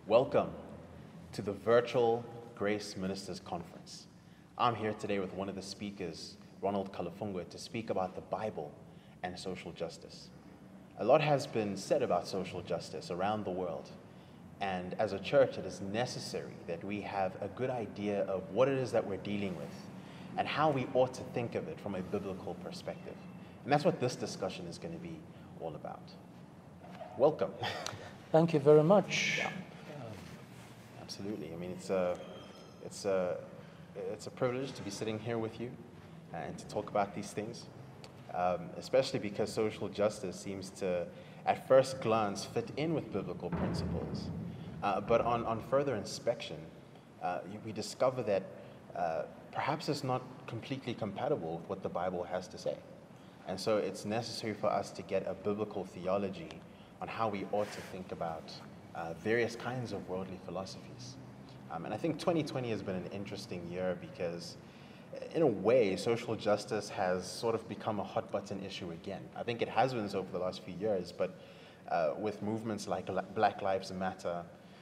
Welcome to the virtual Grace Ministers Conference. I'm here today with one of the speakers, Ronald Kalafungwe, to speak about the Bible and social justice. A lot has been said about social justice around the world, and as a church, it is necessary that we have a good idea of what it is that we're dealing with and how we ought to think of it from a biblical perspective. And that's what this discussion is going to be all about. Welcome. Thank you very much. Yeah. Absolutely. I mean, it's a privilege to be sitting here with you and to talk about these things, especially because social justice seems to, at first glance, fit in with biblical principles. But on further inspection, we discover that perhaps it's not completely compatible with what the Bible has to say. And so it's necessary for us to get a biblical theology on how we ought to think about various kinds of worldly philosophies. And I think 2020 has been an interesting year because, in a way, social justice has sort of become a hot button issue again. I think it has been so for the last few years, but with movements like Black Lives Matter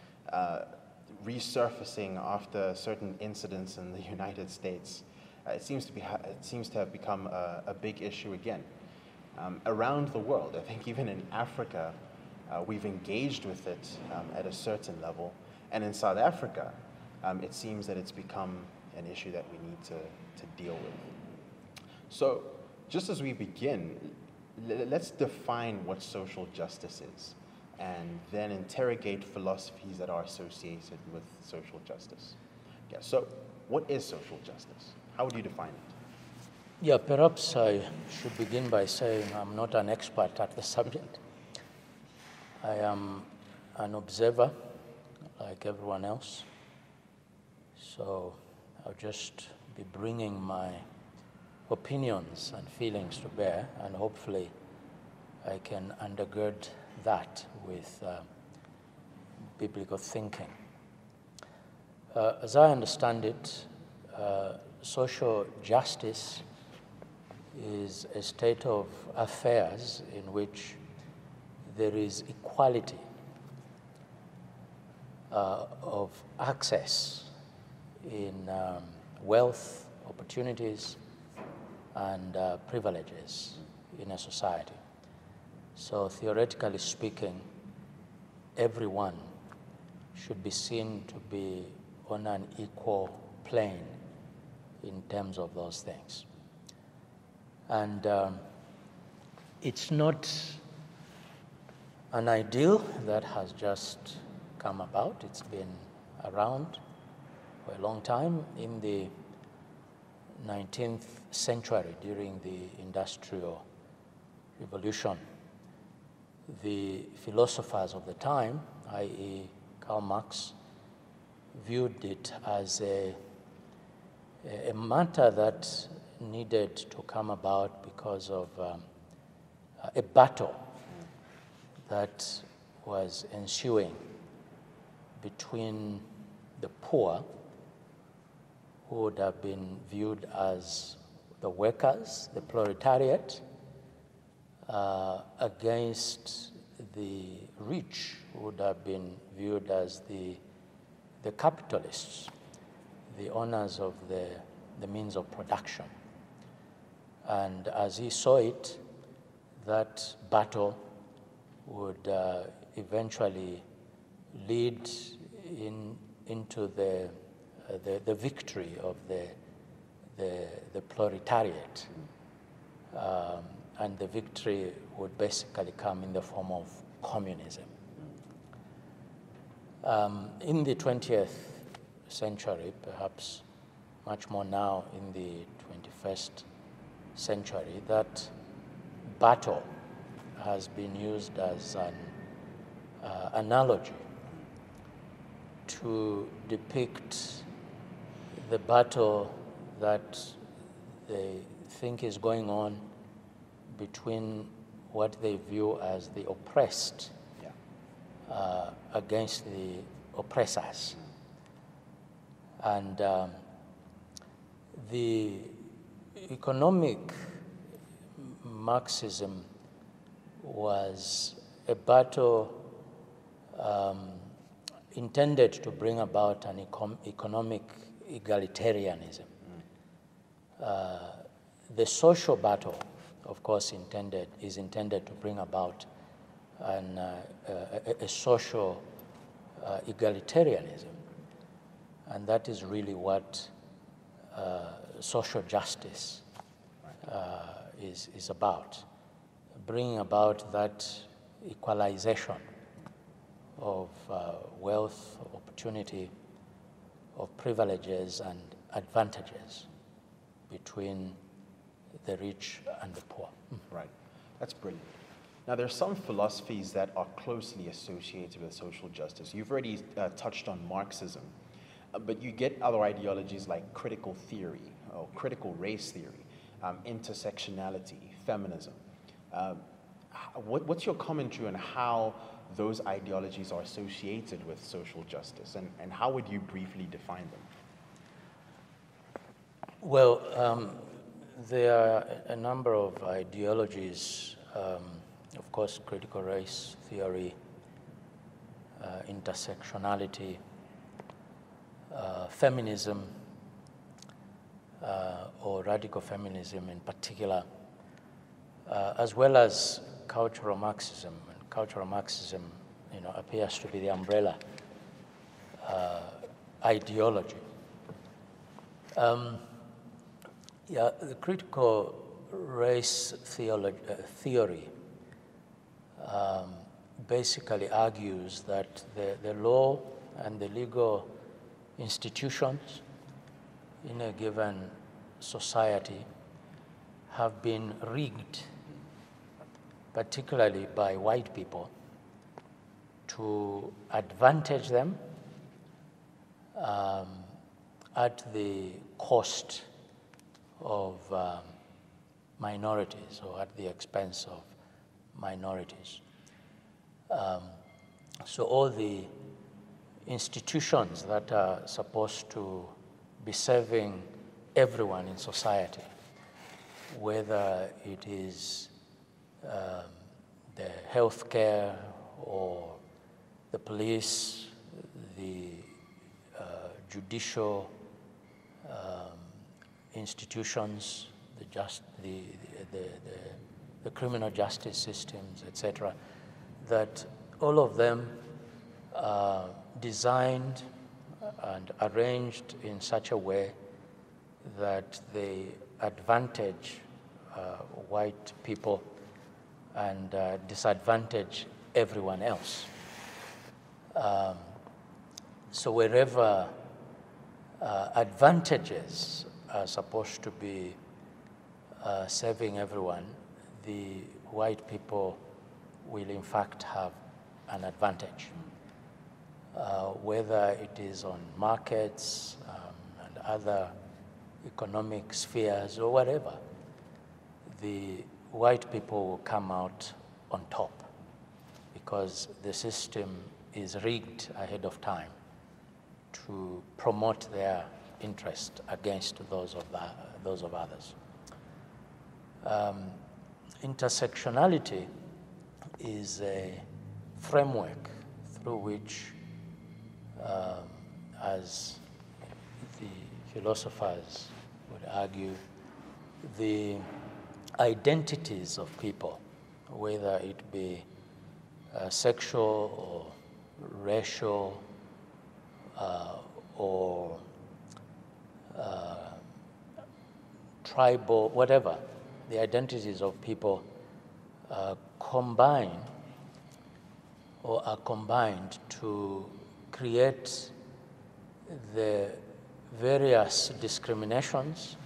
resurfacing after certain incidents in the United States, it seems to have become a big issue again. Around the world, I think even in Africa, we've engaged with it at a certain level. And in South Africa, it seems that it's become an issue that we need to deal with. So just as we begin, let's define what social justice is and then interrogate philosophies that are associated with social justice. Yeah, so what is social justice? How would you define it? Yeah, perhaps I should begin by saying I'm not an expert at the subject. I am an observer, like everyone else. So I'll just be bringing my opinions and feelings to bear, and hopefully I can undergird that with biblical thinking. As I understand it, social justice is a state of affairs in which there is equality of access in wealth, opportunities, and privileges in a society. So theoretically speaking, everyone should be seen to be on an equal plane in terms of those things. And it's not an ideal that has just come about. It's been around for a long time. In the 19th century, during the Industrial Revolution, the philosophers of the time, i.e. Karl Marx, viewed it as a matter that needed to come about because of a battle that was ensuing between the poor, who would have been viewed as the workers, the proletariat, against the rich, who would have been viewed as the capitalists, the owners of the means of production. And as he saw it, that battle would eventually lead into the victory of the proletariat, and the victory would basically come in the form of communism. In the 20th century, perhaps much more now in the 21st century, that battle has been used as an analogy to depict the battle that they think is going on between what they view as the oppressed against the oppressors. And the economic Marxism was a battle intended to bring about an economic egalitarianism. The social battle, of course, is intended to bring about a social egalitarianism. And that is really what social justice is about, bringing about that equalization of wealth, opportunity, of privileges and advantages between the rich and the poor. Right. That's brilliant. Now, there are some philosophies that are closely associated with social justice. You've already touched on Marxism, but you get other ideologies like critical theory or critical race theory, intersectionality, feminism. What's your commentary on how those ideologies are associated with social justice, and how would you briefly define them? Well, there are a number of ideologies, of course, critical race theory, intersectionality, feminism, or radical feminism in particular, as well as cultural Marxism. And cultural Marxism, appears to be the umbrella ideology. The critical race theory basically argues that the law and the legal institutions in a given society have been rigged, particularly by white people, to advantage them at the cost of minorities, or at the expense of minorities. So all the institutions that are supposed to be serving everyone in society, whether it is the healthcare or the police, the judicial institutions, the criminal justice systems, etc., that all of them are designed and arranged in such a way that they advantage white people and disadvantage everyone else. So wherever advantages are supposed to be serving everyone, the white people will in fact have an advantage. Whether it is on markets and other economic spheres or whatever, the white people will come out on top because the system is rigged ahead of time to promote their interest against those of others. Intersectionality is a framework through which, as the philosophers would argue, the identities of people, whether it be sexual or racial or tribal, whatever, the identities of people combine or are combined to create the various discriminations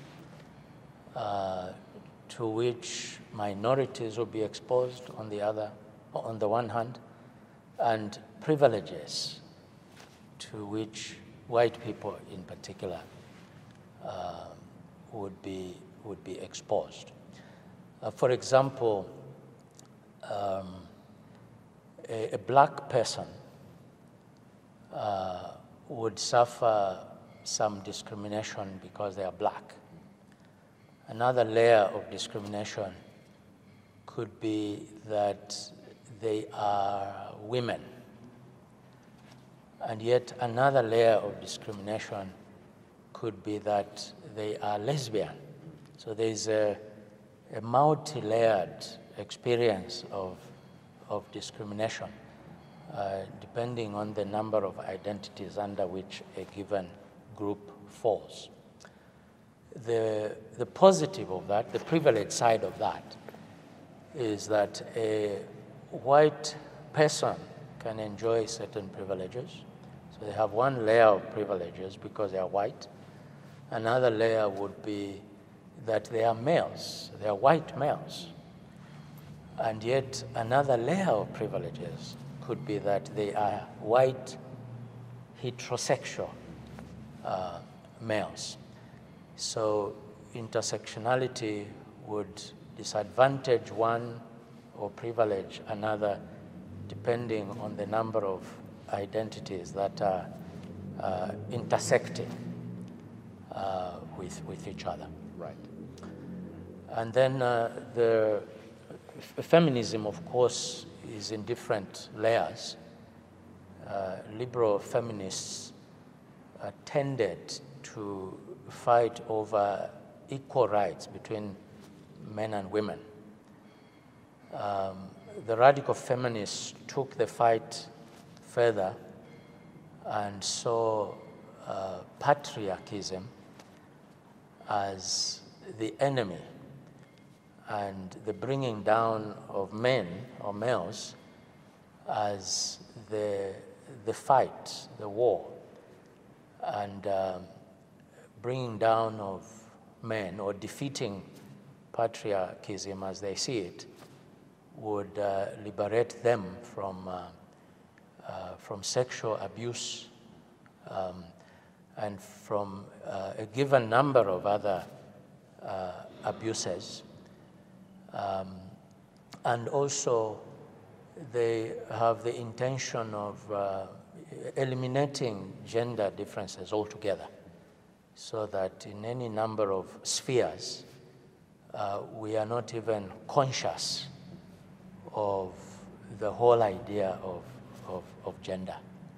to which minorities will be exposed on the one hand, and privileges to which white people in particular would be exposed. For example, a black person would suffer some discrimination because they are black. Another layer of discrimination could be that they are women. And yet another layer of discrimination could be that they are lesbian. So there's a multi-layered experience of discrimination, depending on the number of identities under which a given group falls. The positive of that, the privileged side of that, is that a white person can enjoy certain privileges. So they have one layer of privileges because they are white. Another layer would be that they are males, they are white males. And yet another layer of privileges could be that they are white heterosexual males. So intersectionality would disadvantage one or privilege another depending on the number of identities that are intersecting with each other. Right. And then the feminism, of course, is in different layers. Liberal feminists tended to fight over equal rights between men and women. The radical feminists took the fight further and saw patriarchism as the enemy and the bringing down of men or males as the fight, the war, and bringing down of men or defeating patriarchism as they see it would liberate them from sexual abuse and from a given number of other abuses. And also they have the intention of eliminating gender differences altogether, so that in any number of spheres, we are not even conscious of the whole idea of gender.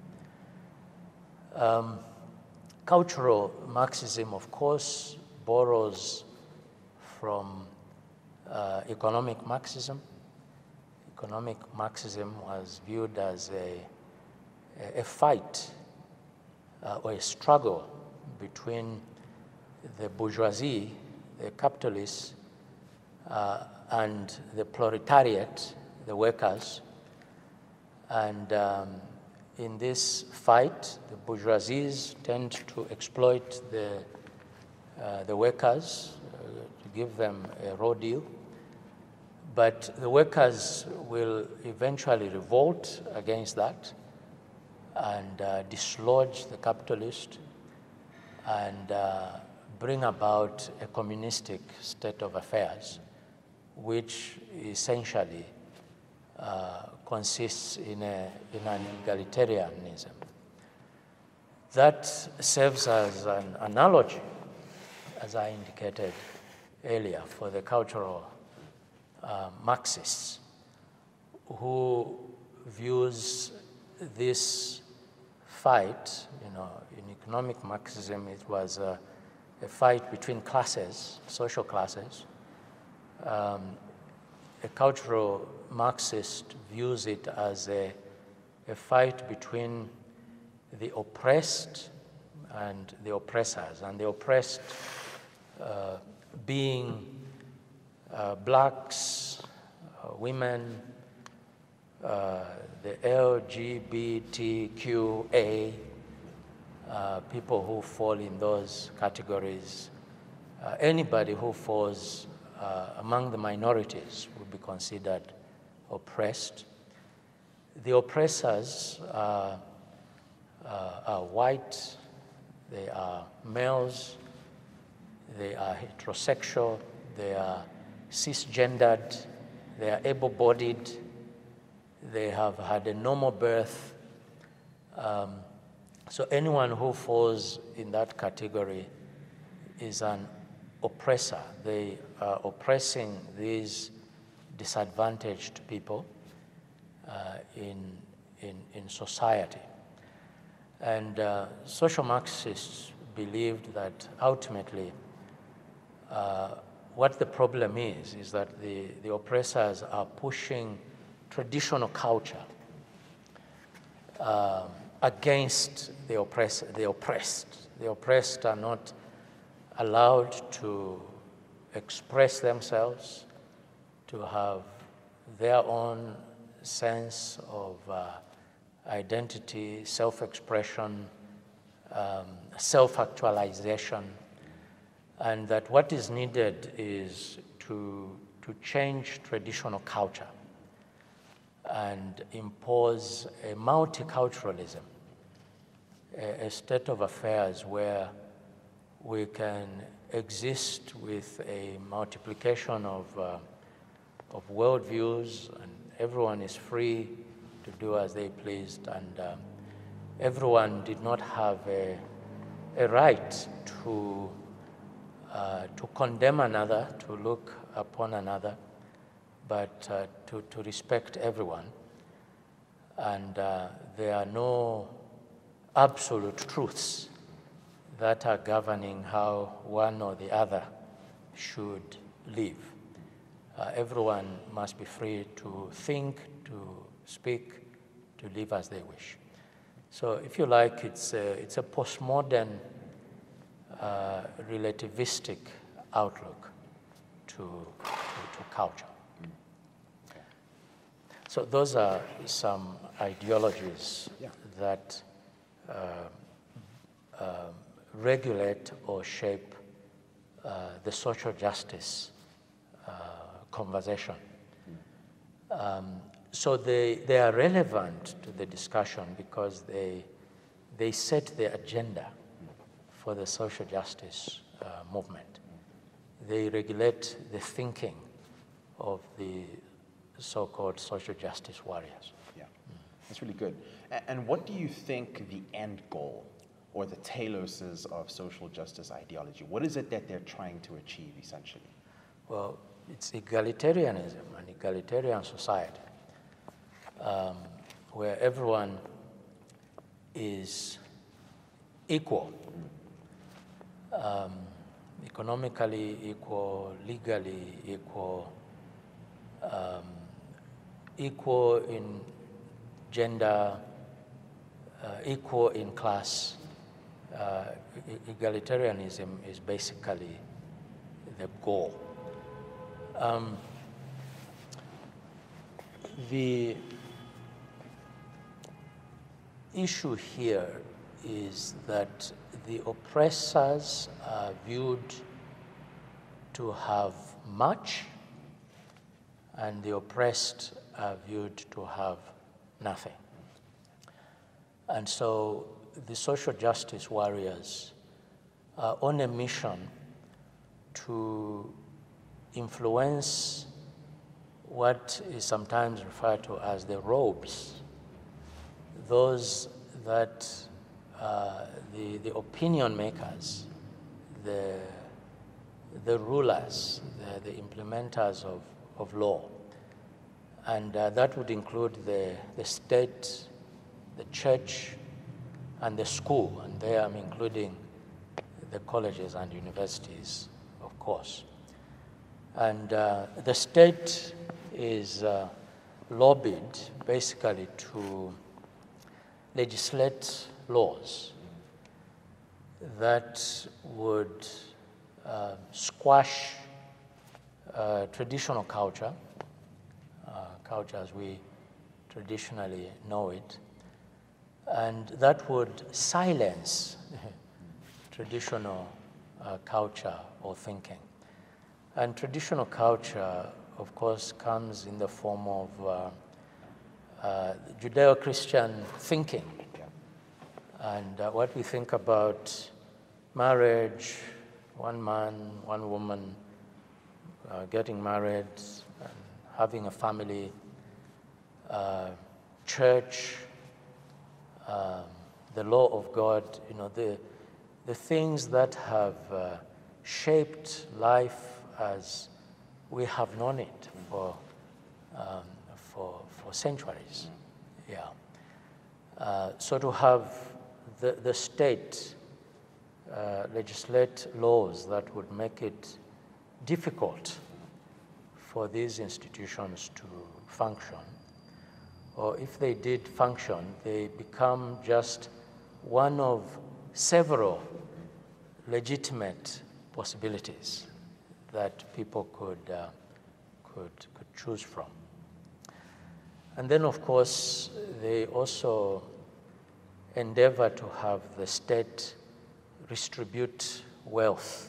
Cultural Marxism, of course, borrows from economic Marxism. Economic Marxism was viewed as a fight or a struggle between the bourgeoisie, the capitalists, and the proletariat, the workers. And in this fight, the bourgeoisies tend to exploit the workers to give them a raw deal. But the workers will eventually revolt against that and dislodge the capitalist and bring about a communistic state of affairs, which essentially consists in an egalitarianism. That serves as an analogy, as I indicated earlier, for the cultural Marxists, who views this fight, in economic Marxism, it was a fight between classes, social classes. A cultural Marxist views it as a fight between the oppressed and the oppressors, and the oppressed being blacks, women, the LGBTQA, people who fall in those categories. Anybody who falls among the minorities would be considered oppressed. The oppressors are white, they are males, they are heterosexual, they are cisgendered, they are able-bodied, they have had a normal birth. So anyone who falls in that category is an oppressor. They are oppressing these disadvantaged people in society. And social Marxists believed that ultimately what the problem is that the oppressors are pushing traditional culture against the oppressed. The oppressed are not allowed to express themselves, to have their own sense of identity, self-expression, self-actualization, and that what is needed is to change traditional culture and impose a multiculturalism, a state of affairs where we can exist with a multiplication of worldviews, and everyone is free to do as they pleased, and everyone did not have a right to condemn another, to look upon another, but to respect everyone. And there are no absolute truths that are governing how one or the other should live. Everyone must be free to think, to speak, to live as they wish. So if you like, it's a postmodern relativistic outlook to culture. So those are some ideologies that regulate or shape the social justice conversation. So they are relevant to the discussion because they set the agenda for the social justice movement. They regulate the thinking of the so-called social justice warriors. Yeah, that's really good. And what do you think the end goal or the telos of social justice ideology? What is it that they're trying to achieve, essentially? Well, it's egalitarianism, an egalitarian society, where everyone is equal, economically equal, legally equal, equal in gender, equal in class. Egalitarianism is basically the goal. The issue here is that the oppressors are viewed to have much, and the oppressed are viewed to have nothing. And so the social justice warriors are on a mission to influence what is sometimes referred to as the robes, those that the opinion makers, the rulers, the implementers of law. And that would include the state, the church, and the school. And there I'm including the colleges and universities, of course. And the state is lobbied basically to legislate laws that would squash traditional culture, culture as we traditionally know it, and that would silence traditional culture or thinking. And traditional culture, of course, comes in the form of Judeo-Christian thinking. And what we think about marriage, one man, one woman, getting married, and having a family, church, the law of God, you know, the things that have shaped life as we have known it for centuries. Yeah. So to have the state legislate laws that would make it difficult for these institutions to function, or if they did function, they become just one of several legitimate possibilities that people could choose from. And then, of course, they also endeavor to have the state distribute wealth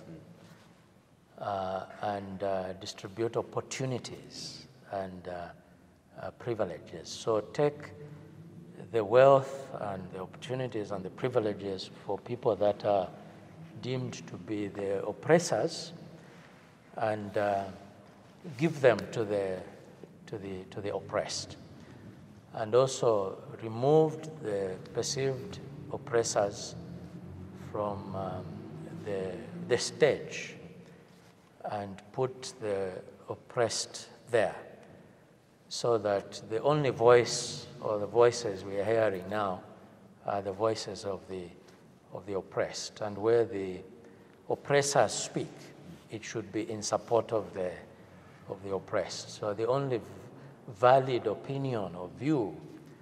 and distribute opportunities and privileges. So take the wealth and the opportunities and the privileges for people that are deemed to be the oppressors and give them to the oppressed, and also removed the perceived oppressors from the stage and put the oppressed there, so that the only voice or the voices we are hearing now are the voices of the oppressed. And where the oppressors speak, it should be in support of the oppressed. So the only valid opinion or view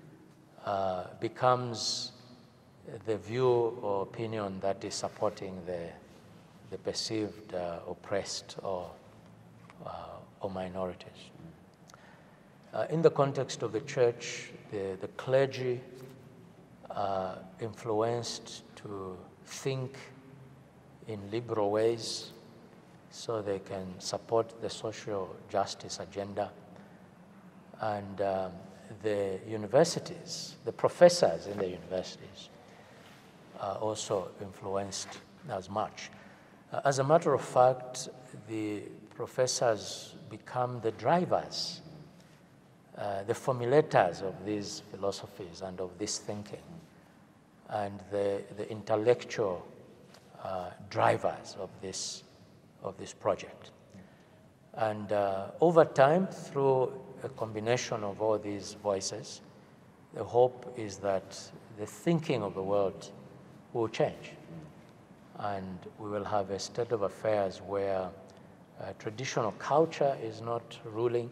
becomes the view or opinion that is supporting the perceived oppressed or minorities. In the context of the church, the clergy are influenced to think in liberal ways so they can support the social justice agenda. And the universities, the professors in the universities are also influenced as much. As a matter of fact, the professors become the drivers, the formulators of these philosophies and of this thinking, and the intellectual drivers of this project. And over time, through a combination of all these voices, the hope is that the thinking of the world will change, and we will have a state of affairs where traditional culture is not ruling.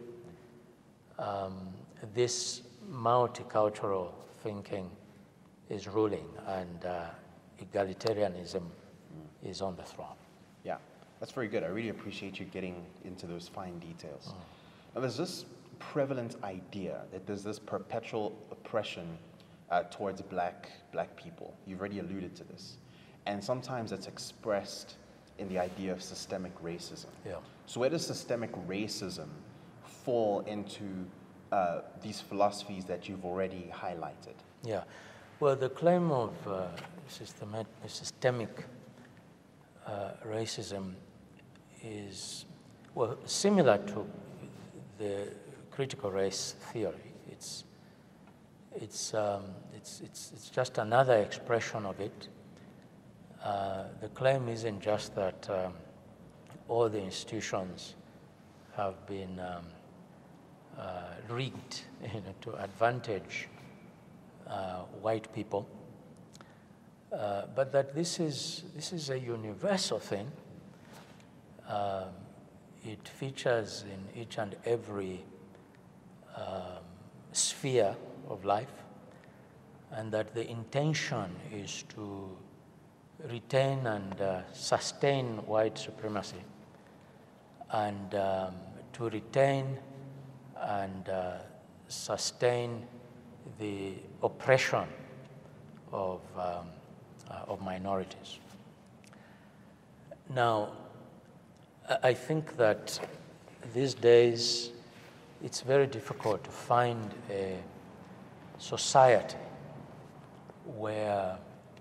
This multicultural thinking is ruling, and egalitarianism is on the throne. Yeah, that's very good. I really appreciate you getting into those fine details. Now, there's this prevalent idea that there's this perpetual oppression towards black people. You've already alluded to this. And sometimes it's expressed in the idea of systemic racism. Yeah. So where does systemic racism fall into these philosophies that you've already highlighted? Yeah. Well, the claim of systemic racism is, well, similar to the critical race theory. It's just another expression of it. The claim isn't just that all the institutions have been rigged, to advantage white people, but that this is a universal thing. It features in each and every sphere of life, and that the intention is to retain and sustain white supremacy, and to retain and sustain the oppression of minorities. Now, I think that these days it's very difficult to find a society where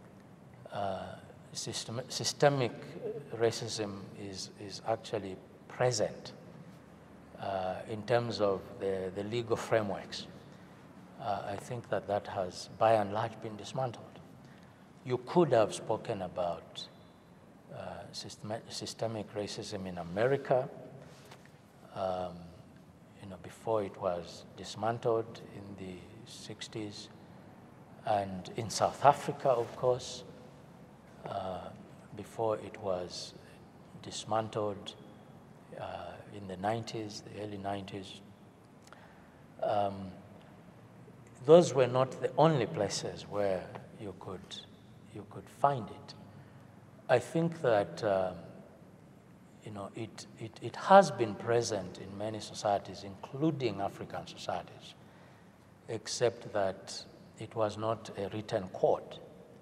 systemic racism is actually present in terms of the legal frameworks. I think that has, by and large, been dismantled. You could have spoken about systemic racism in America, before it was dismantled in the 60s, And in South Africa, of course, before it was dismantled in the 90s, the early 90s, those were not the only places where you could find it. I think that it has been present in many societies, including African societies, except that it was not a written code.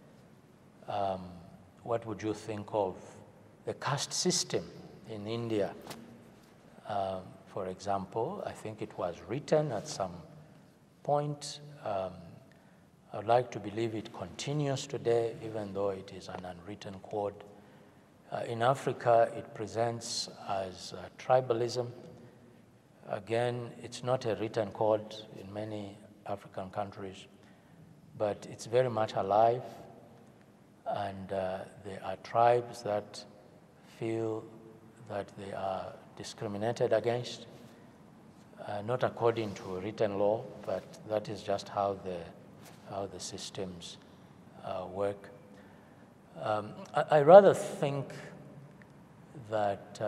What would you think of the caste system in India? For example, I think it was written at some point. I'd like to believe it continues today, even though it is an unwritten code. In Africa, it presents as tribalism. Again, it's not a written code in many African countries, but it's very much alive, and there are tribes that feel that they are discriminated against, not according to written law, but that is just how the systems work. I rather think that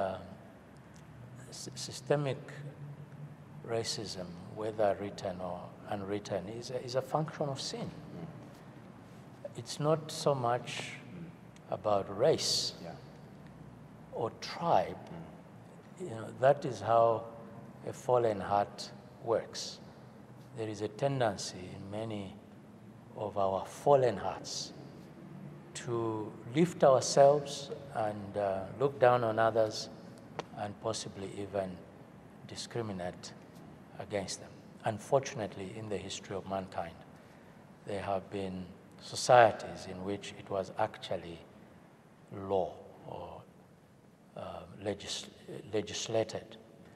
systemic racism, whether written or unwritten, is a function of sin. It's not so much about race or tribe. That is how a fallen heart works. There is a tendency in many of our fallen hearts to lift ourselves and look down on others and possibly even discriminate against them. Unfortunately, in the history of mankind, there have been societies in which it was actually law or legislated.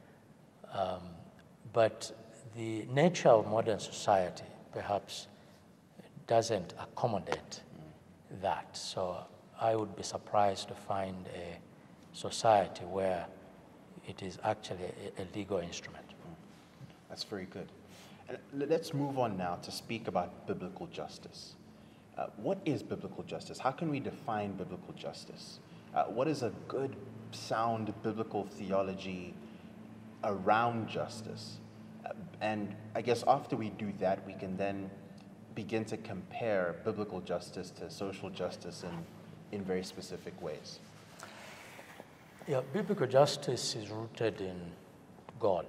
But the nature of modern society perhaps doesn't accommodate that. So I would be surprised to find a society where it is actually a legal instrument. That's very good. And let's move on now to speak about biblical justice. What is biblical justice? How can we define biblical justice? What is a good, sound biblical theology around justice? And I guess after we do that, we can then begin to compare biblical justice to social justice in very specific ways. Yeah, biblical justice is rooted in God.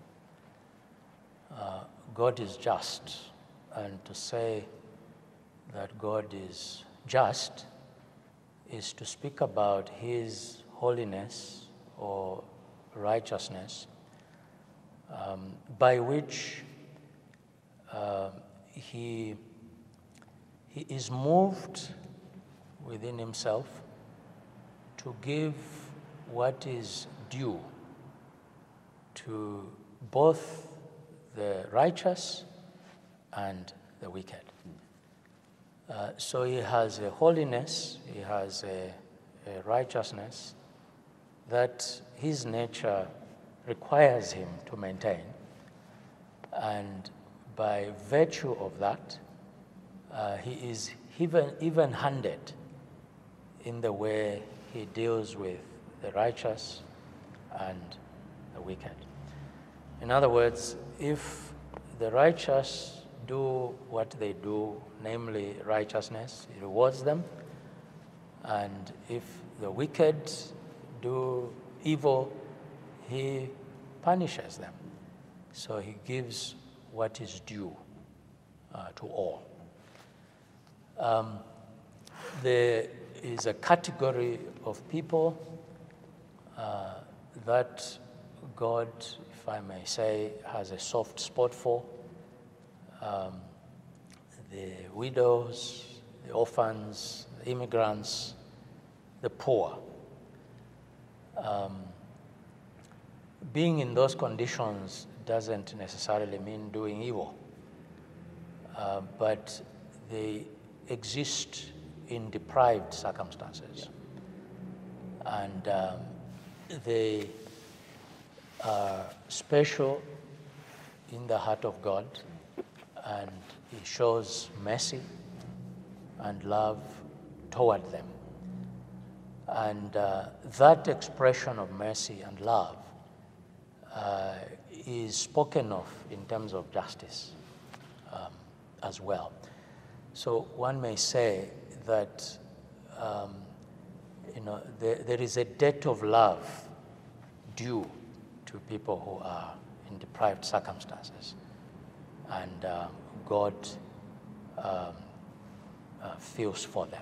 God is just, and to say that God is just is to speak about His holiness or righteousness, by which he is moved within Himself to give what is due to both the righteous and the wicked. So He has a holiness, He has a righteousness that His nature requires Him to maintain. And by virtue of that, He is even-handed in the way He deals with the righteous and the wicked. In other words, if the righteous do what they do, namely righteousness, He rewards them. And if the wicked do evil, He punishes them. So He gives what is due to all. There is a category of people that God, if I may say, has a soft spot for. The widows, the orphans, the immigrants, the poor. Being in those conditions doesn't necessarily mean doing evil, but they exist in deprived circumstances. And they are special in the heart of God, and he shows mercy and love toward them. And that expression of mercy and love is spoken of in terms of justice as well. So one may say that there is a debt of love due to people who are in deprived circumstances, and God feels for them.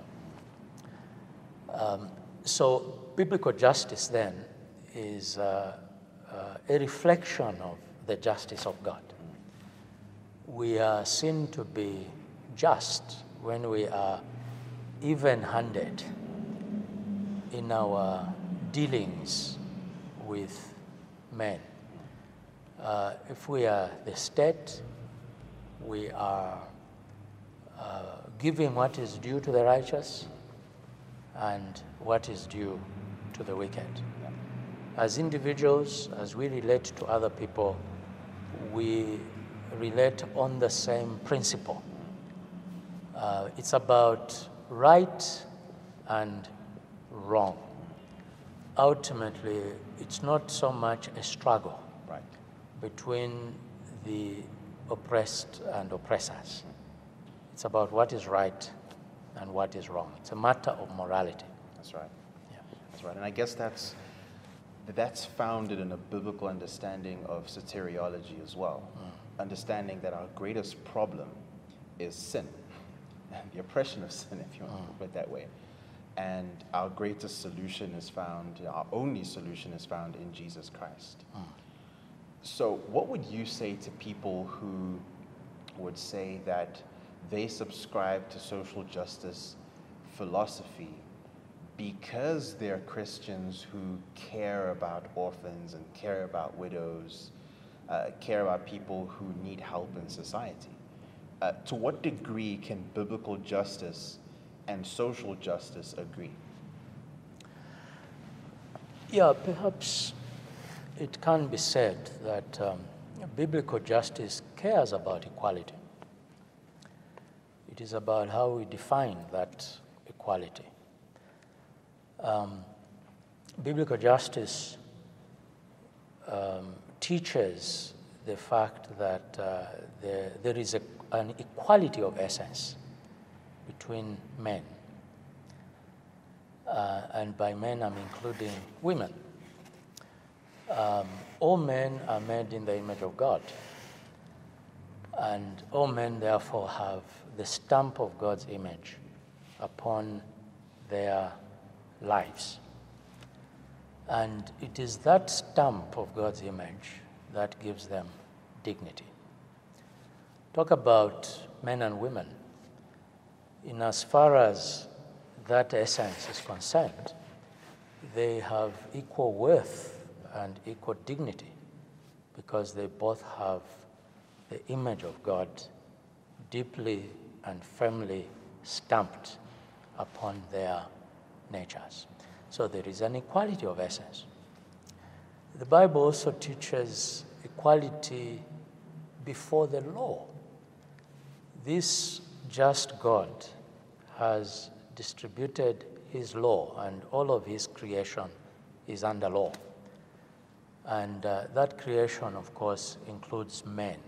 So biblical justice then is a reflection of the justice of God. We are seen to be just when we are even-handed in our dealings with men. If we are the state, we are giving what is due to the righteous and what is due to the wicked. As individuals, as we relate to other people, we relate on the same principle. It's about right and wrong. Ultimately, it's not so much a struggle between the oppressed and oppressors. It's about what is right and what is wrong. It's a matter of morality. That's right. Yeah. That's right. And I guess that's founded in a biblical understanding of soteriology as well. Understanding that our greatest problem is sin, the oppression of sin, if you want to put it that way. And our greatest solution is found, our only solution is found in Jesus Christ. So what would you say to people who would say that they subscribe to social justice philosophy because they're Christians who care about orphans and care about widows, care about people who need help in society? To what degree can biblical justice and social justice agree? Yeah, perhaps it can be said that biblical justice cares about equality. It is about how we define that equality. Biblical justice teaches the fact that there is an equality of essence between men. And by men, I'm including women. All men are made in the image of God. And all men, therefore, have the stamp of God's image upon their lives. And it is that stamp of God's image that gives them dignity. Talk about men and women. In as far as that essence is concerned, they have equal worth and equal dignity because they both have the image of God deeply and firmly stamped upon their natures. So there is an equality of essence. The Bible also teaches equality before the law. This just God has distributed his law, and all of his creation is under law. And that creation, of course, includes men.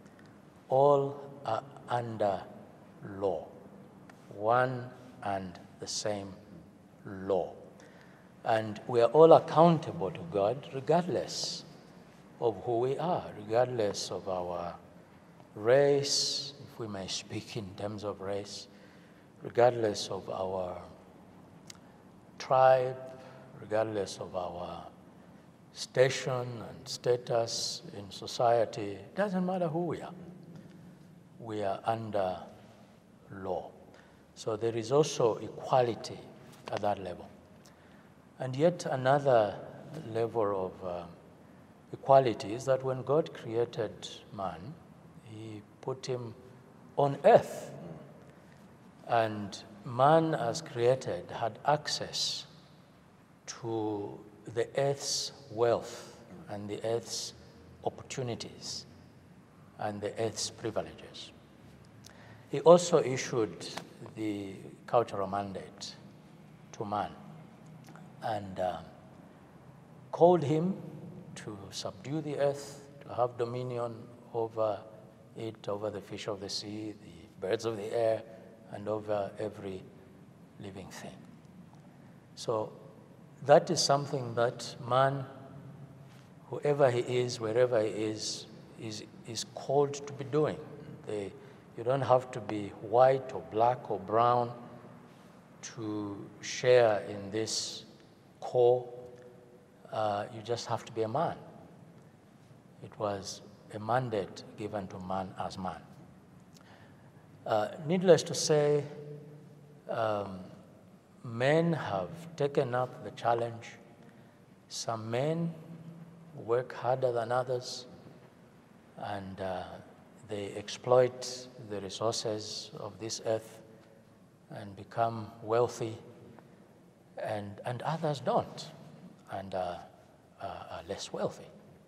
All are under law, one and the same law. And we are all accountable to God regardless of who we are, regardless of our race, if we may speak in terms of race, regardless of our tribe, regardless of our station and status in society. It doesn't matter who we are. We are under law. So there is also equality at that level. And yet another level of equality is that when God created man, he put him on earth. And man, as created, had access to the earth's wealth and the earth's opportunities and the earth's privileges. He also issued the cultural mandate to man and called him to subdue the earth, to have dominion over it, over the fish of the sea, the birds of the air, and over every living thing. So that is something that man, whoever he is, wherever he is called to be doing. You don't have to be white or black or brown to share in this call. You just have to be a man. It was a mandate given to man as man. Needless to say, men have taken up the challenge. Some men work harder than others, and they exploit the resources of this earth and become wealthy, and others don't and are less wealthy.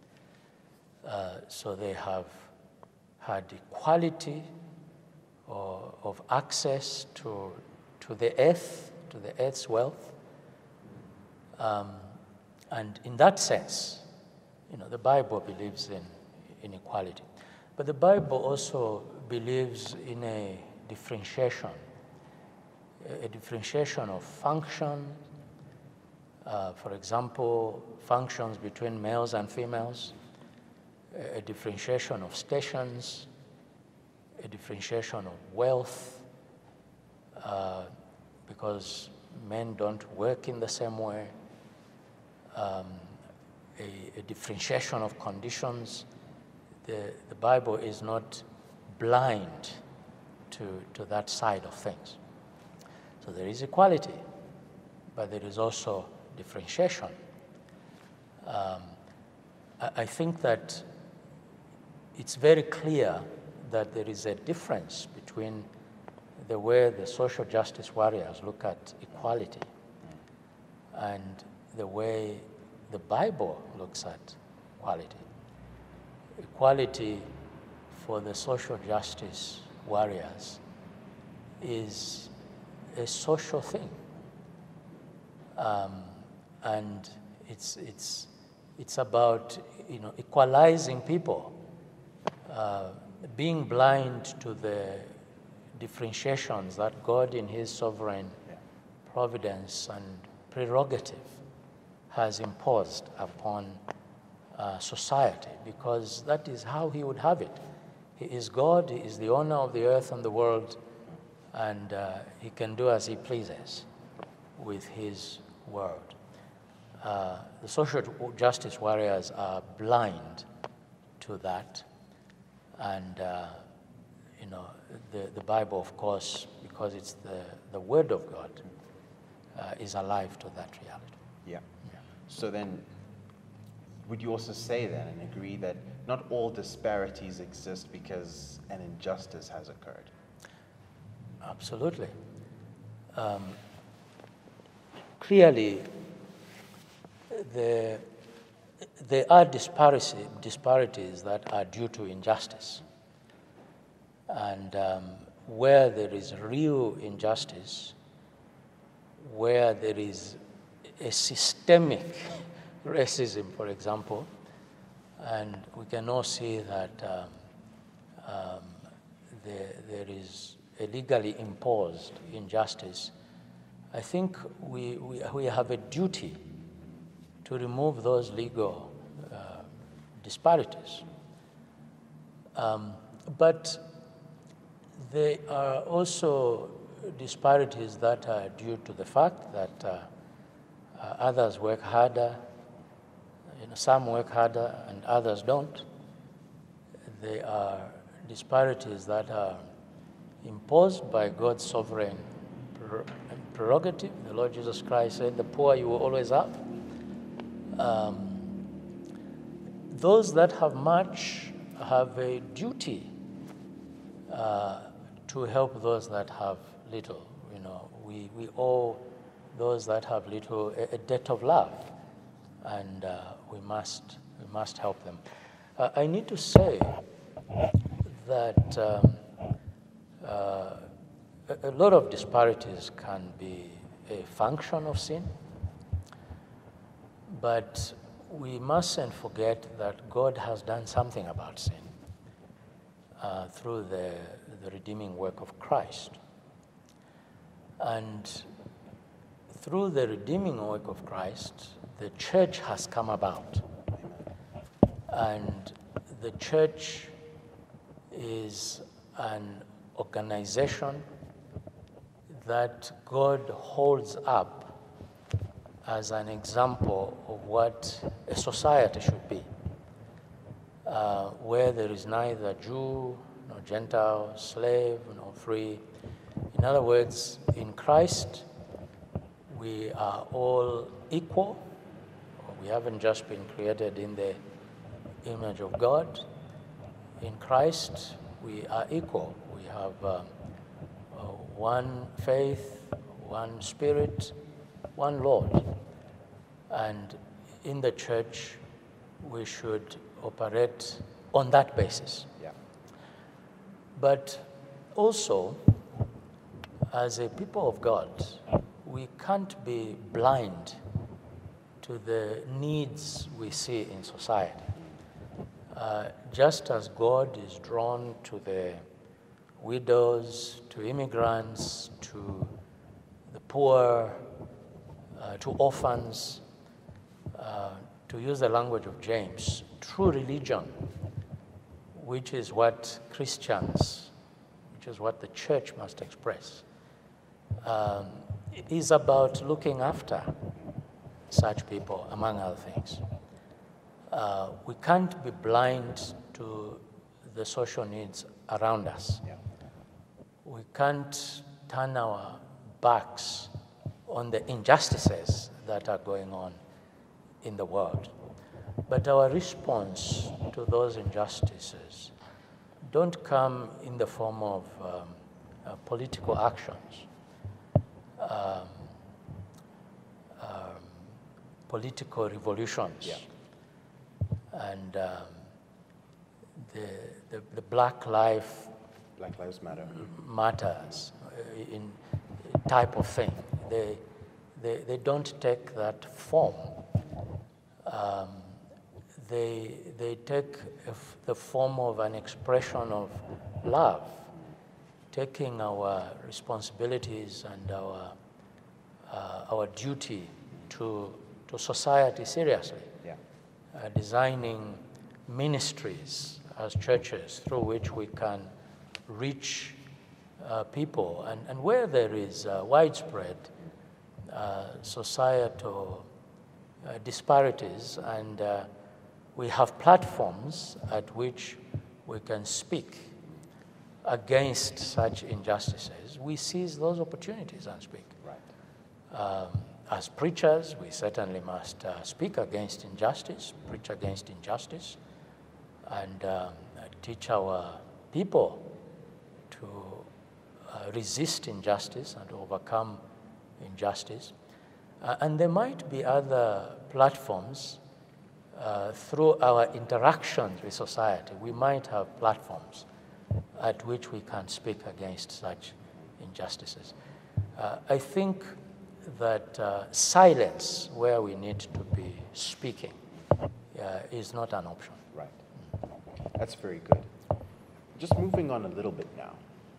So they have had equality of access to the earth, to the earth's wealth. And in that sense, the Bible believes in equality. But the Bible also believes in a differentiation of function. For example, functions between males and females, a differentiation of stations, a differentiation of wealth, because men don't work in the same way, a differentiation of conditions. The Bible is not blind to that side of things. So there is equality, but there is also differentiation. I think that it's very clear that there is a difference between the way the social justice warriors look at equality and the way the Bible looks at equality. Equality for the social justice warriors is a social thing, and it's about equalizing people, being blind to the differentiations that God in his sovereign providence and prerogative has imposed upon society, because that is how he would have it. He is God, he is the owner of the earth and the world, and he can do as he pleases with his word. The social justice warriors are blind to that, and the Bible, of course, because it's the word of God, is alive to that reality. Yeah. So then, would you also say then and agree that not all disparities exist because an injustice has occurred? Absolutely. Clearly, there are disparities that are due to injustice. And where there is real injustice, where there is a systemic racism, for example, and we can all see that there is a legally imposed injustice, I think we have a duty to remove those legal disparities. But there are also disparities that are due to the fact that others work harder, some work harder and others don't. There are disparities that are imposed by God's sovereign prerogative. The Lord Jesus Christ said, "The poor you will always have." Those that have much have a duty to help those that have little. We owe those that have little a debt of love, and we must help them. I need to say that a lot of disparities can be a function of sin, but we mustn't forget that God has done something about sin through the redeeming work of Christ. And through the redeeming work of Christ, the church has come about. And the church is an organization that God holds up as an example of what a society should be, where there is neither Jew nor Gentile, slave nor free. In other words, in Christ, we are all equal. We haven't just been created in the image of God. In Christ, we are equal. We have one faith, one Spirit, one Lord. And in the church, we should operate on that basis. Yeah. But also, as a people of God, we can't be blind to the needs we see in society. Just as God is drawn to the widows, to immigrants, to the poor, to orphans, to use the language of James, true religion, which is what Christians, which is what the church must express, is about looking after such people, among other things. We can't be blind to the social needs around us. Yeah. We can't turn our backs on the injustices that are going on in the world. But our response to those injustices don't come in the form of political actions, political revolutions. Yeah. And the Black Lives Matter. Matters in type of thing. They don't take that form. They take the form of an expression of love, taking our responsibilities and our duty to society seriously. Yeah. Designing ministries as churches through which we can reach people. And where there is widespread societal disparities, and we have platforms at which we can speak against such injustices, we seize those opportunities and speak. Right. As preachers, we certainly must speak against injustice, preach against injustice, and teach our people to resist injustice and overcome injustice. And there might be other platforms through our interactions with society. We might have platforms at which we can speak against such injustices. I think that silence where we need to be speaking is not an option. Right. That's very good. Just moving on a little bit now.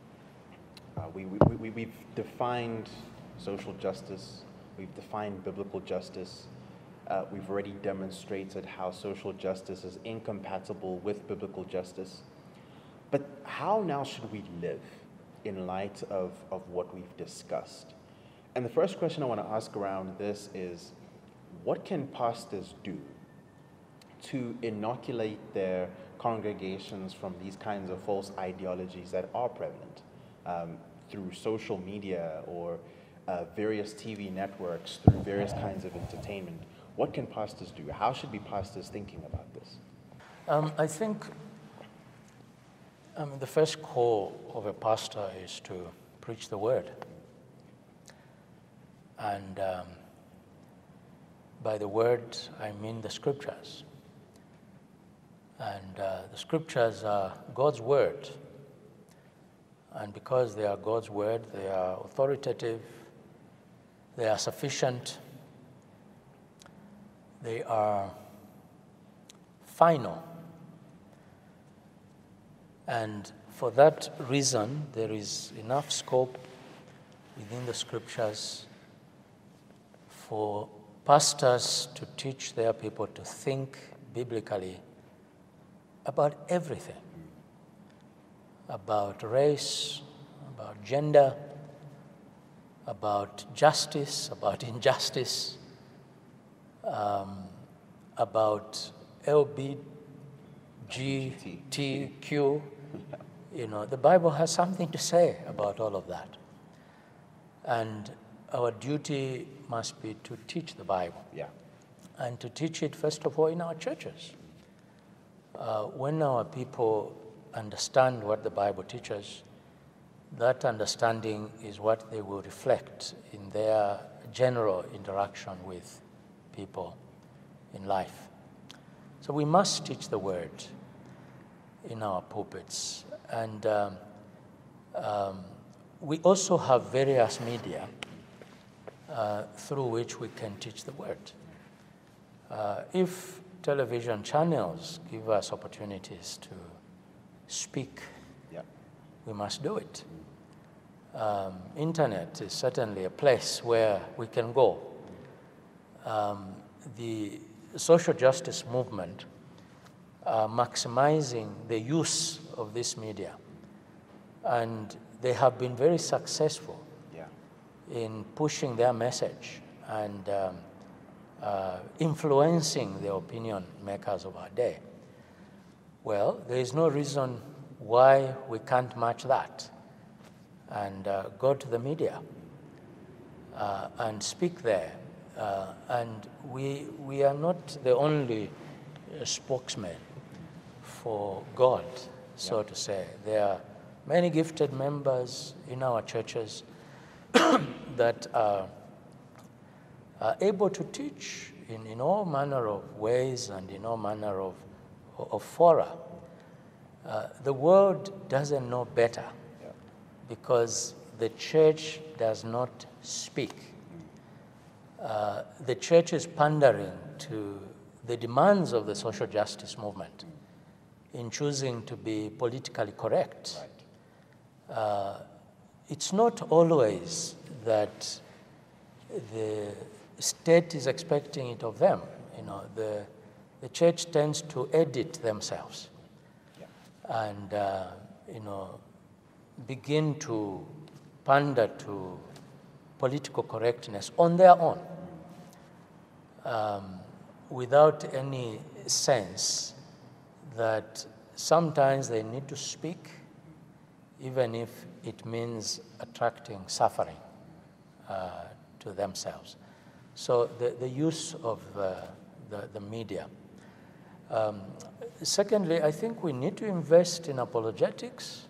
We've defined social justice. We've defined biblical justice. We've already demonstrated how social justice is incompatible with biblical justice. But how now should we live in light of what we've discussed? And the first question I want to ask around this is, what can pastors do to inoculate their congregations from these kinds of false ideologies that are prevalent through social media or various TV networks, through various kinds of entertainment? What can pastors do? How should be pastors thinking about this? I think the first call of a pastor is to preach the word. And by the word, I mean the scriptures. And the scriptures are God's word. And because they are God's word, they are authoritative, they are sufficient, they are final. And for that reason, there is enough scope within the scriptures for pastors to teach their people to think biblically about everything, about race, about gender, about justice, about injustice, about LGBTQ. You know, the Bible has something to say about all of that. And our duty must be to teach the Bible. Yeah. And to teach it, first of all, in our churches. When our people understand what the Bible teaches, that understanding is what they will reflect in their general interaction with people in life. So we must teach the word in our pulpits. And we also have various media through which we can teach the word. If television channels give us opportunities to speak, Yeah. we must do it. Internet is certainly a place where we can go. The social justice movement are maximizing the use of this media, and they have been very successful Yeah. in pushing their message and influencing the opinion makers of our day. Well, there is no reason why we can't match that and go to the media and speak there. And we are not the only spokesman for God, so to say. There are many gifted members in our churches that are able to teach in all manner of ways and in all manner of fora. The world doesn't know better because the church does not speak. The church is pandering to the demands of the social justice movement in choosing to be politically correct. Right. It's not always that the state is expecting it of them. You know, the church tends to edit themselves and begin to pander to political correctness on their own, without any sense that sometimes they need to speak, even if it means attracting suffering to themselves. So the use of the media. Secondly, I think we need to invest in apologetics.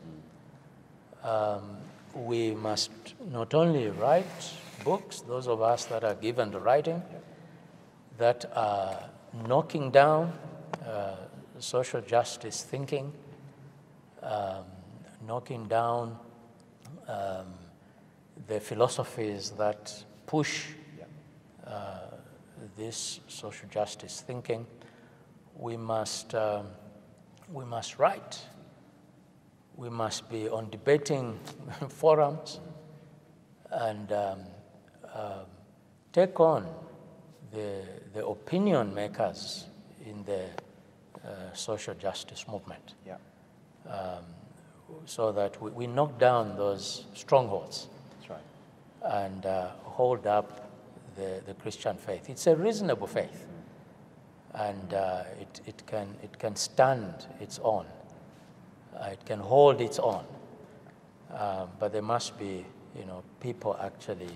We must not only write books, those of us that are given to writing, that are knocking down social justice thinking, knocking down the philosophies that push this social justice thinking. We must write. We must be on debating forums and take on the opinion makers in the social justice movement. Yeah. So that we knock down those strongholds. That's right. And hold up the Christian faith. It's a reasonable faith, and it can stand its own. It can hold its own, but there must be, people actually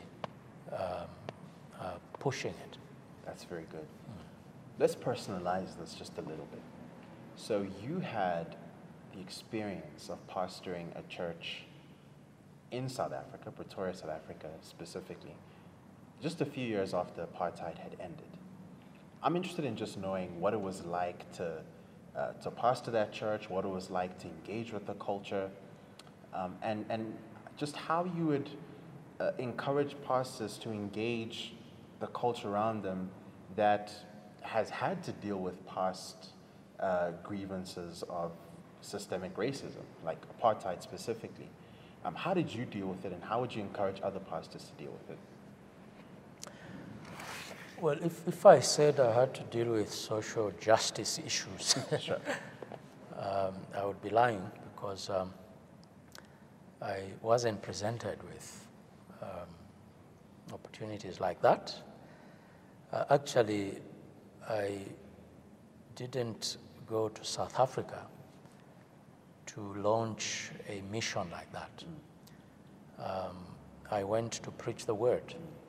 pushing it. That's very good. Let's personalize this just a little bit. So you had the experience of pastoring a church in South Africa, Pretoria, South Africa specifically, just a few years after apartheid had ended. I'm interested in just knowing what it was like to pastor that church, what it was like to engage with the culture, and just how you would encourage pastors to engage the culture around them that has had to deal with past grievances of systemic racism, like apartheid specifically. How did you deal with it, and how would you encourage other pastors to deal with it? Well, if I said I had to deal with social justice issues, Sure. I would be lying, because I wasn't presented with opportunities like that. Actually, I didn't go to South Africa to launch a mission like that. I went to preach the word.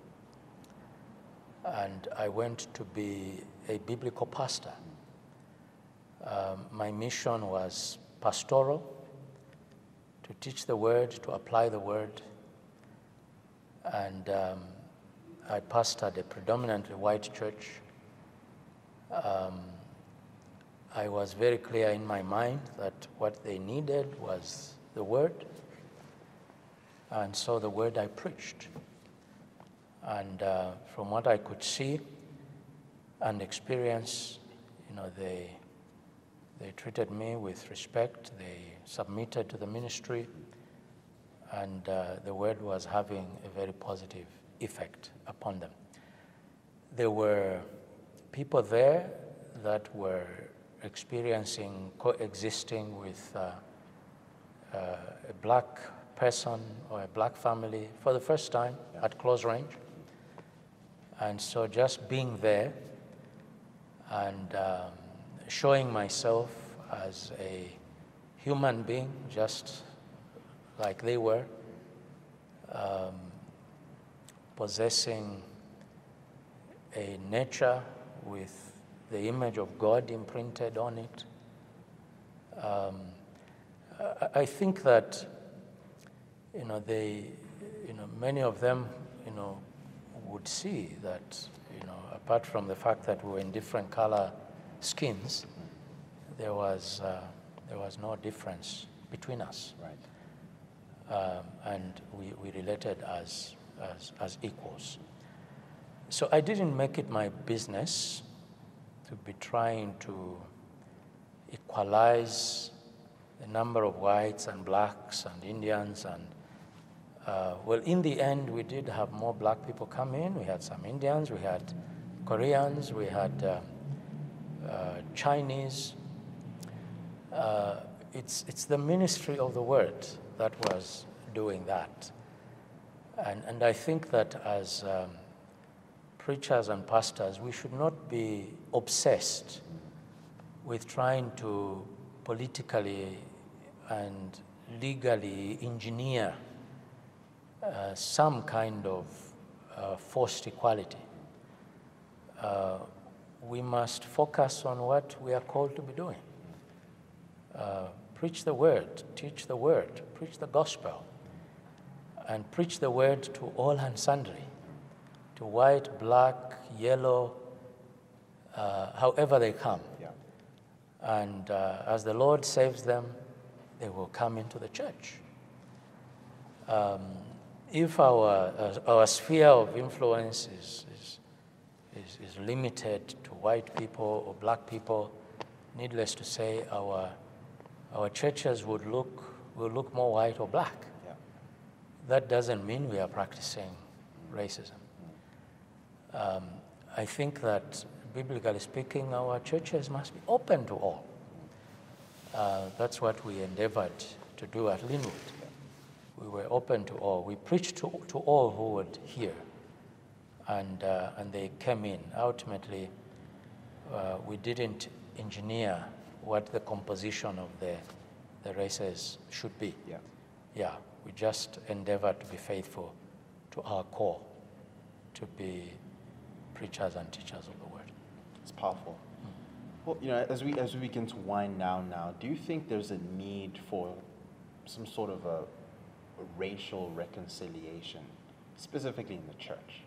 And I went to be a biblical pastor. My mission was pastoral, to teach the word, to apply the word. And I pastored a predominantly white church. I was very clear in my mind that what they needed was the word. And so the word I preached. And from what I could see and experience, they treated me with respect. They submitted to the ministry, and the word was having a very positive effect upon them. There were people there that were experiencing coexisting with a black person or a black family for the first time at close range. And so just being there and showing myself as a human being, just like they were, possessing a nature with the image of God imprinted on it. I think that, many of them, would see that, apart from the fact that we were in different color skins, there was no difference between us. Right. And we related as equals. So I didn't make it my business to be trying to equalize the number of whites and blacks and Indians. And well, in the end, we did have more black people come in. We had some Indians, we had Koreans, we had Chinese. It's the ministry of the word that was doing that. And I think that as preachers and pastors, we should not be obsessed with trying to politically and legally engineer some kind of forced equality. We must focus on what we are called to be doing. Preach the word, teach the word, preach the gospel, and preach the word to all and sundry, to white, black, yellow, however they come. Yeah. And as the Lord saves them, they will come into the church. If our sphere of influence is limited to white people or black people, needless to say, our churches will look more white or black. Yeah. That doesn't mean we are practicing racism. I think that, biblically speaking, our churches must be open to all. That's what we endeavored to do at Linwood. We were open to all. We preached to all who would hear, and they came in. Ultimately, we didn't engineer what the composition of the races should be. Yeah. Yeah, we just endeavored to be faithful to our core, to be preachers and teachers of the word. It's powerful. Well, as we begin to wind down now, do you think there's a need for some sort of a racial reconciliation, specifically in the church?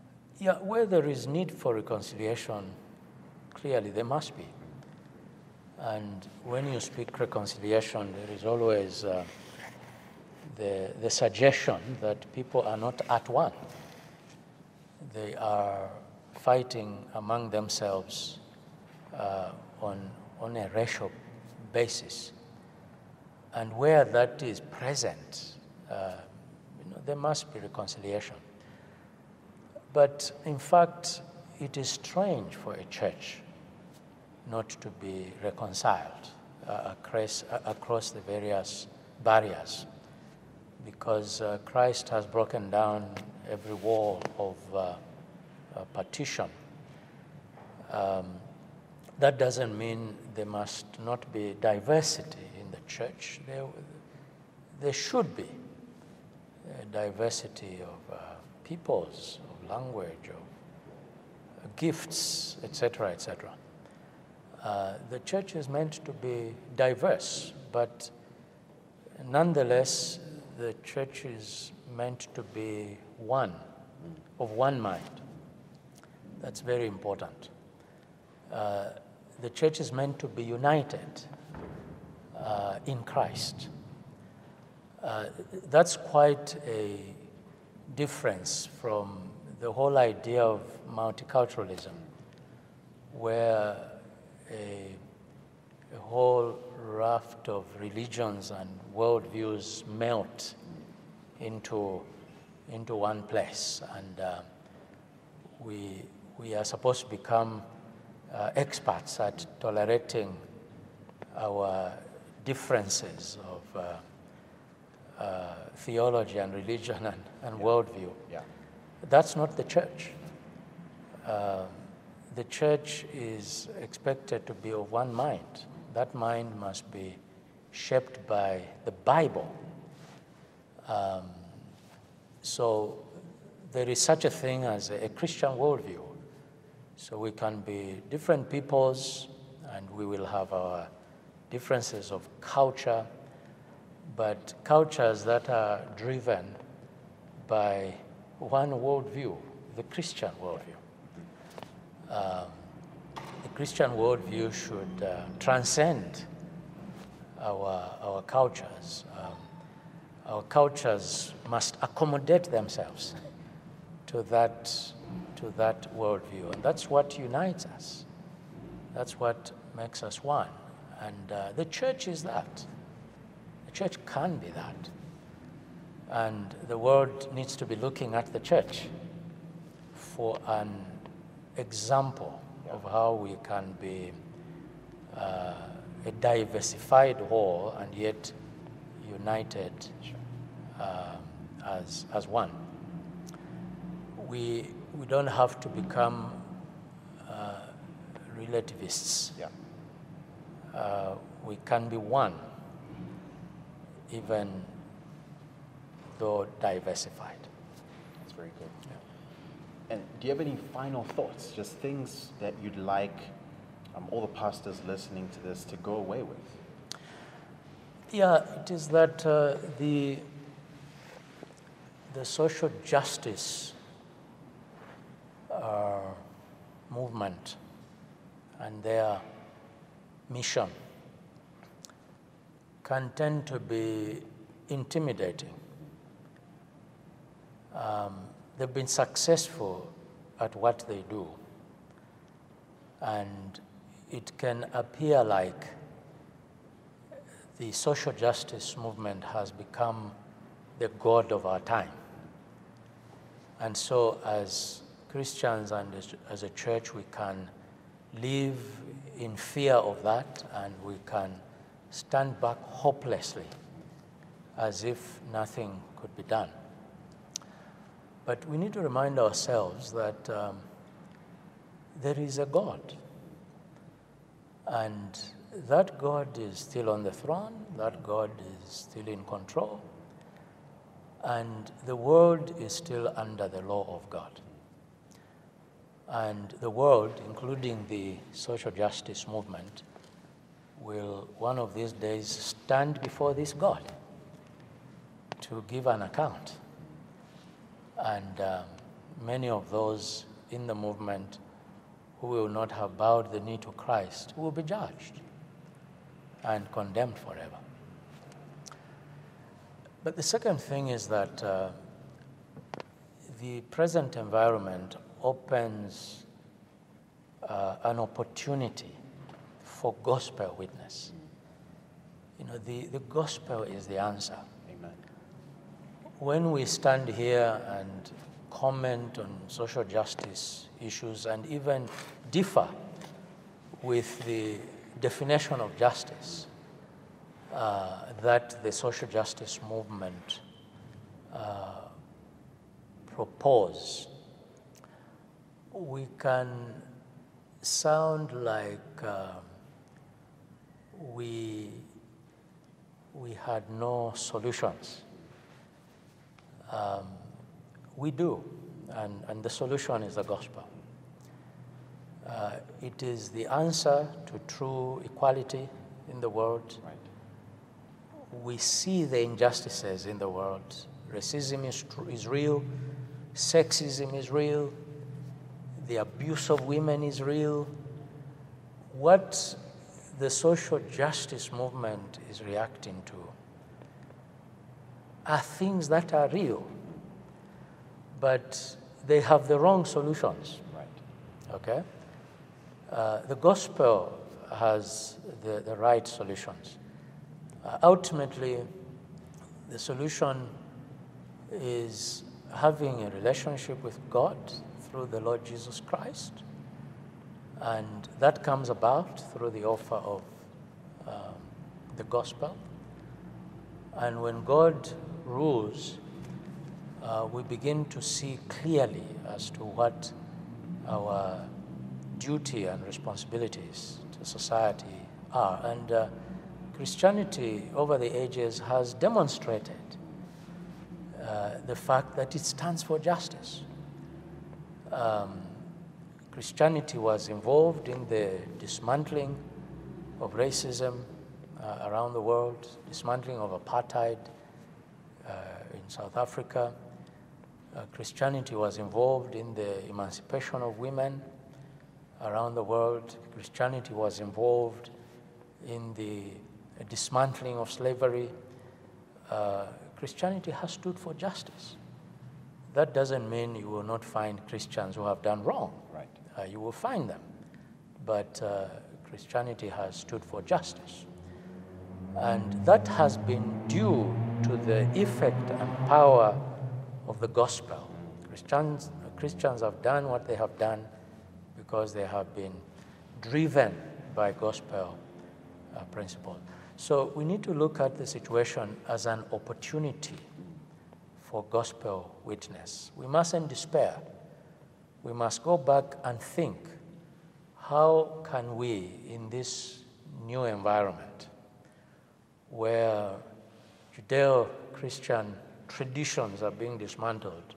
Yeah, where there is need for reconciliation, clearly there must be. And when you speak reconciliation, there is always the suggestion that people are not at one. They are fighting among themselves on a racial basis. And where that is present, there must be reconciliation. But in fact, it is strange for a church not to be reconciled across the various barriers, because Christ has broken down every wall of partition. That doesn't mean there must not be diversity in the church. There should be a diversity of peoples, of language, of gifts, etc., etc. The church is meant to be diverse, but nonetheless, the church is meant to be one, of one mind. That's very important. The church is meant to be united in Christ. That's quite a difference from the whole idea of multiculturalism, where a whole raft of religions and worldviews melt into one place, and we are supposed to become experts at tolerating our differences of theology and religion and worldview. Yeah. That's not the church. The church is expected to be of one mind. That mind must be shaped by the Bible. So there is such a thing as a Christian worldview. So we can be different peoples, and we will have our differences of culture, but cultures that are driven by one worldview, the Christian worldview. The Christian worldview should transcend our cultures. Our cultures must accommodate themselves to that worldview, and that's what unites us. That's what makes us one. And the church is that. The church can be that. And the world needs to be looking at the church for an example of how we can be a diversified whole and yet united as one. We don't have to become relativists. Yeah. We can be one, even though diversified. That's very good. Yeah. And do you have any final thoughts, just things that you'd like all the pastors listening to this to go away with? Yeah, it is that the social justice movement and their mission can tend to be intimidating. They've been successful at what they do, and it can appear like the social justice movement has become the god of our time. And so as Christians and as a church, we can live in fear of that, and we can stand back hopelessly as if nothing could be done. But we need to remind ourselves that there is a God, and that God is still on the throne, that God is still in control, and the world is still under the law of God. And the world, including the social justice movement, will one of these days stand before this God to give an account. And many of those in the movement who will not have bowed the knee to Christ will be judged. and condemned forever. But the second thing is that the present environment opens an opportunity for gospel witness. You know, the gospel is the answer. Amen. When we stand here and comment on social justice issues and even differ with the definition of justice that the social justice movement propose, we can sound like we had no solutions. We do, and the solution is the gospel. It is the answer to true equality in the world. Right. We see the injustices in the world. Racism is real, sexism is real, the abuse of women is real. What the social justice movement is reacting to are things that are real, but they have the wrong solutions. Right. Okay? The gospel has the right solutions. Ultimately, the solution is having a relationship with God through the Lord Jesus Christ, and that comes about through the offer of the gospel. And when God rules, we begin to see clearly as to what our duty and responsibilities to society are. And Christianity over the ages has demonstrated the fact that it stands for justice. Christianity was involved in the dismantling of racism around the world, dismantling of apartheid in South Africa. Christianity was involved in the emancipation of women around the world. Christianity was involved in the dismantling of slavery. Christianity has stood for justice. That doesn't mean you will not find Christians who have done wrong. Right. You will find them. But Christianity has stood for justice. And that has been due to the effect and power of the gospel. Christians have done what they have done because they have been driven by gospel principles. So we need to look at the situation as an opportunity for gospel witness. We mustn't despair. We must go back and think, how can we, in this new environment where Judeo-Christian traditions are being dismantled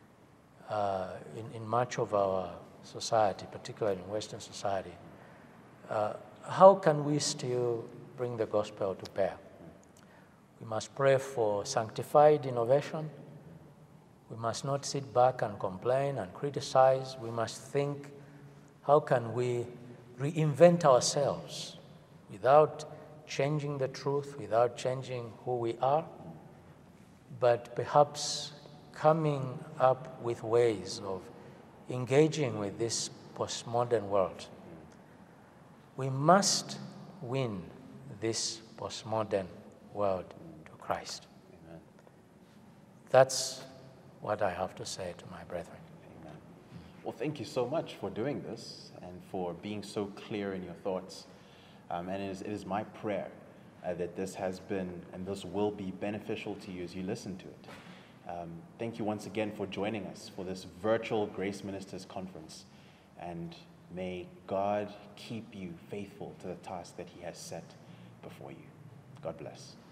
in much of our society, particularly in Western society, how can we still bring the gospel to bear? We must pray for sanctified innovation. We must not sit back and complain and criticize. We must think, how can we reinvent ourselves without changing the truth, without changing who we are, but perhaps coming up with ways of engaging with this postmodern world. We must win this postmodern world to Christ. Amen. That's what I have to say to my brethren. Amen. Well, thank you so much for doing this and for being so clear in your thoughts. And it is my prayer that this has been and this will be beneficial to you as you listen to it. Thank you once again for joining us for this virtual Grace Ministers Conference. And may God keep you faithful to the task that He has set before you. God bless.